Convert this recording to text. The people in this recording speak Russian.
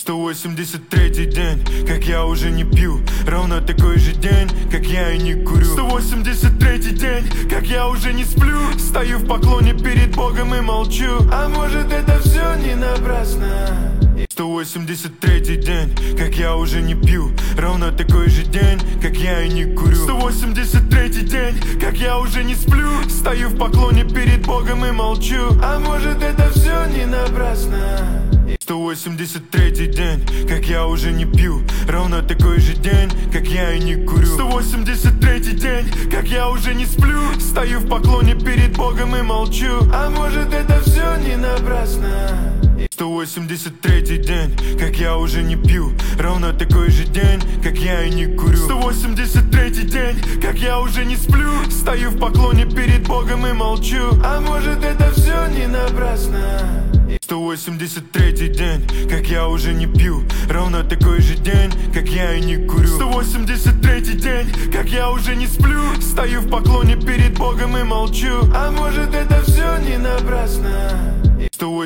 183-й день, как я уже не пью. Ровно такой же день, как я и не курю. 183-й день, как я уже не сплю. Стою в поклоне перед Богом и молчу. А может, это все не напрасно? 183-й день, как я уже не пью. Ровно такой же день, как я и не курю. 183-й день, как я уже не сплю. Стою в поклоне перед Богом и молчу. А может, это все не напрасно? 183-й день, как я уже не пью. Ровно такой же день, как я и не курю. 183-й день, как я уже не сплю. Стою в поклоне перед Богом и молчу. А может, это все не напрасно? 183-й день, как я уже не пью. Ровно такой же день, как я и не курю. 183-й день, как я уже не сплю. Стою в поклоне перед Богом и молчу. А может, это все не напрасно? 183-й день, как я уже не пью. Ровно такой же день, как я и не курю. 183-й день, как я уже не сплю. Стою в поклоне перед Богом и молчу. А может, это все не напрасно?